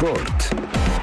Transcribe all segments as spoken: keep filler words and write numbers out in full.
Sport.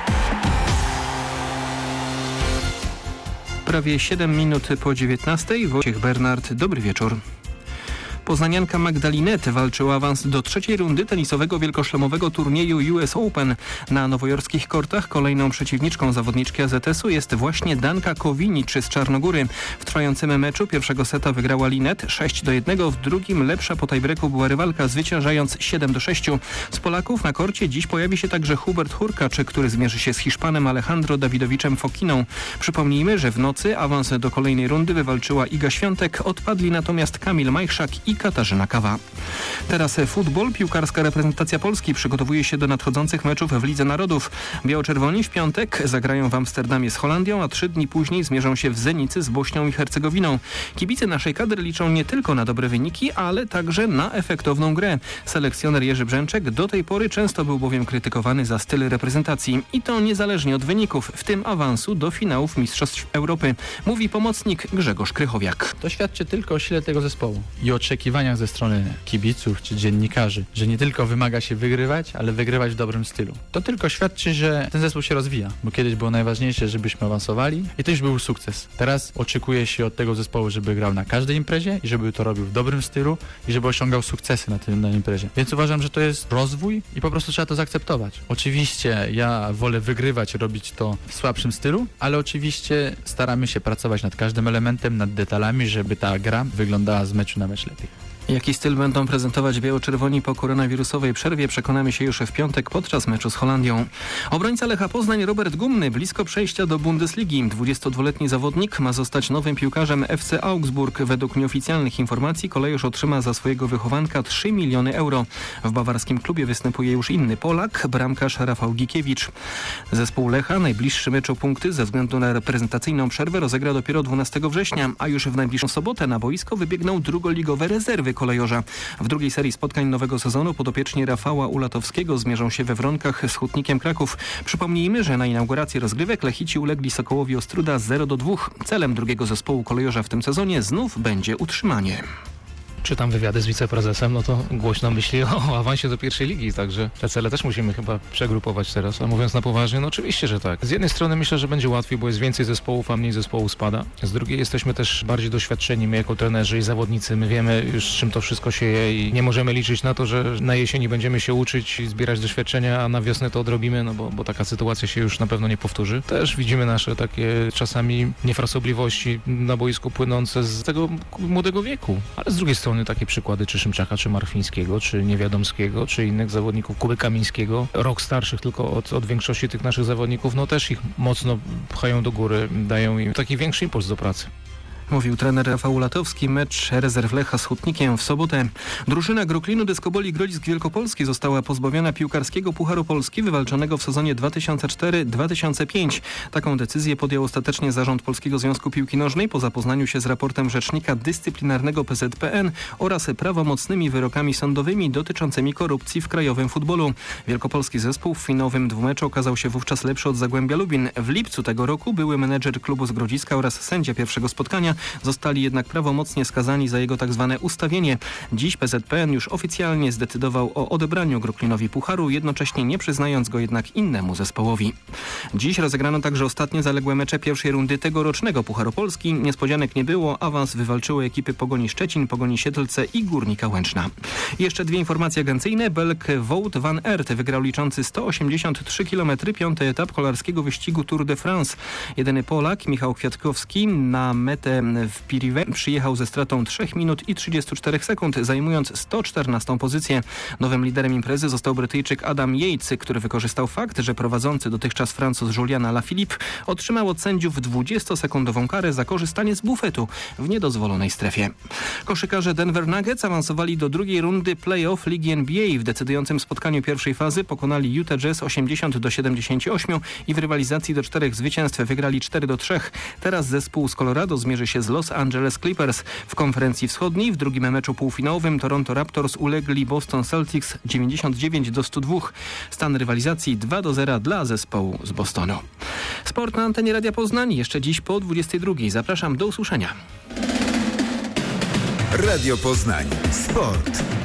Prawie siedem minut po dziewiętnastej. Wojciech Bernard, dobry wieczór. Poznanianka Magdalinet walczy o awans do trzeciej rundy tenisowego wielkoszlemowego turnieju U S Open. Na nowojorskich kortach kolejną przeciwniczką zawodniczki A Z S-u jest właśnie Danka Kowinic z Czarnogóry. W trwającym meczu pierwszego seta wygrała Linet sześć do jednego, w drugim lepsza po tiebreaku była rywalka, zwyciężając siedem do sześciu. Z Polaków na korcie dziś pojawi się także Hubert Hurkacz, który zmierzy się z Hiszpanem Alejandro Dawidowiczem Fokiną. Przypomnijmy, że w nocy awans do kolejnej rundy wywalczyła Iga Świątek, odpadli natomiast Kamil Majchrzak i Katarzyna Kawa. Teraz futbol. Piłkarska reprezentacja Polski przygotowuje się do nadchodzących meczów w Lidze Narodów. Biało-czerwoni w piątek zagrają w Amsterdamie z Holandią, a trzy dni później zmierzą się w Zenicy z Bośnią i Hercegowiną. Kibice naszej kadry liczą nie tylko na dobre wyniki, ale także na efektowną grę. Selekcjoner Jerzy Brzęczek do tej pory często był bowiem krytykowany za styl reprezentacji. I to niezależnie od wyników, w tym awansu do finałów Mistrzostw Europy. Mówi pomocnik Grzegorz Krychowiak. To świadczy tylko o sile tego zespołu i oczekiwaniach ze strony kibiców czy dziennikarzy, że nie tylko wymaga się wygrywać, ale wygrywać w dobrym stylu. To tylko świadczy, że ten zespół się rozwija, bo kiedyś było najważniejsze, żebyśmy awansowali i to już był sukces. Teraz oczekuje się od tego zespołu, żeby grał na każdej imprezie i żeby to robił w dobrym stylu i żeby osiągał sukcesy na tym na imprezie. Więc uważam, że to jest rozwój i po prostu trzeba to zaakceptować. Oczywiście ja wolę wygrywać, robić to w słabszym stylu, ale oczywiście staramy się pracować nad każdym elementem, nad detalami, żeby ta gra wyglądała z meczu na mecz lepiej. Jaki styl będą prezentować biało-czerwoni po koronawirusowej przerwie, przekonamy się już w piątek podczas meczu z Holandią. Obrońca Lecha Poznań Robert Gumny blisko przejścia do Bundesligi. dwudziestodwuletni zawodnik ma zostać nowym piłkarzem F C Augsburg. Według nieoficjalnych informacji kolejorz otrzyma za swojego wychowanka trzy miliony euro. W bawarskim klubie występuje już inny Polak, bramkarz Rafał Gikiewicz. Zespół Lecha najbliższy mecz o punkty ze względu na reprezentacyjną przerwę rozegra dopiero dwunastego września, a już w najbliższą sobotę na boisko wybiegną drugoligowe rezerwy kolejorza. W drugiej serii spotkań nowego sezonu podopieczni Rafała Ulatowskiego zmierzą się we Wronkach z Hutnikiem Kraków. Przypomnijmy, że na inaugurację rozgrywek Lechici ulegli Sokołowi Ostróda zero do dwóch. Celem drugiego zespołu kolejorza w tym sezonie znów będzie utrzymanie. Czytam wywiady z wiceprezesem, no to głośno myśli o awansie do pierwszej ligi, także te cele też musimy chyba przegrupować teraz. A mówiąc na poważnie, no oczywiście, że tak. Z jednej strony myślę, że będzie łatwiej, bo jest więcej zespołów, a mniej zespołów spada. Z drugiej jesteśmy też bardziej doświadczeni, my jako trenerzy i zawodnicy, my wiemy już, czym to wszystko się je i nie możemy liczyć na to, że na jesieni będziemy się uczyć i zbierać doświadczenia, a na wiosnę to odrobimy, no bo, bo taka sytuacja się już na pewno nie powtórzy. Też widzimy nasze takie czasami niefrasobliwości na boisku płynące z tego młodego wieku, ale z drugiej strony takie przykłady czy Szymczaka, czy Marfińskiego, czy Niewiadomskiego, czy innych zawodników, Kuby Kamińskiego, rok starszych tylko od, od większości tych naszych zawodników, no też ich mocno pchają do góry, dają im taki większy impuls do pracy. Mówił trener Rafał Ulatowski. Mecz rezerw Lecha z Hutnikiem w sobotę. Drużyna Groklinu Deskoboli Grodzisk Wielkopolski została pozbawiona piłkarskiego Pucharu Polski wywalczonego w sezonie dwa tysiące cztery dwa tysiące pięć. Taką decyzję podjął ostatecznie zarząd Polskiego Związku Piłki Nożnej po zapoznaniu się z raportem rzecznika dyscyplinarnego P Z P N oraz prawomocnymi wyrokami sądowymi dotyczącymi korupcji w krajowym futbolu. Wielkopolski zespół w finałowym dwumeczu okazał się wówczas lepszy od Zagłębia Lubin. W lipcu tego roku były menedżer klubu z Grodziska oraz sędzia pierwszego spotkania zostali jednak prawomocnie skazani za jego tak zwane ustawienie. Dziś P Z P N już oficjalnie zdecydował o odebraniu Groklinowi pucharu, jednocześnie nie przyznając go jednak innemu zespołowi. Dziś rozegrano także ostatnie zaległe mecze pierwszej rundy tegorocznego Pucharu Polski. Niespodzianek nie było, awans wywalczyły ekipy Pogoni Szczecin, Pogoni Siedlce i Górnika Łęczna. I jeszcze dwie informacje agencyjne. Belg Wout van Aert wygrał liczący sto osiemdziesiąt trzy kilometry piąty etap kolarskiego wyścigu Tour de France. Jedyny Polak, Michał Kwiatkowski, na metę w Pirive przyjechał ze stratą trzy minuty i trzydzieści cztery sekundy, zajmując sto czternastą pozycję. Nowym liderem imprezy został Brytyjczyk Adam Yates, który wykorzystał fakt, że prowadzący dotychczas Francuz Julian Alaphilippe otrzymał od sędziów dwudziestosekundową karę za korzystanie z bufetu w niedozwolonej strefie. Koszykarze Denver Nuggets awansowali do drugiej rundy play-off Ligi N B A. W decydującym spotkaniu pierwszej fazy pokonali Utah Jazz osiemdziesiąt do siedemdziesięciu ośmiu i w rywalizacji do czterech zwycięstw wygrali cztery do trzech. Teraz zespół z Colorado zmierzy się z Los Angeles Clippers. W konferencji wschodniej w drugim meczu półfinałowym Toronto Raptors ulegli Boston Celtics dziewięćdziesiąt dziewięć do stu dwóch. Stan rywalizacji dwa do zera dla zespołu z Bostonu. Sport na antenie Radia Poznań jeszcze dziś po dwudziestej drugiej. Zapraszam do usłyszenia. Radio Poznań. Sport.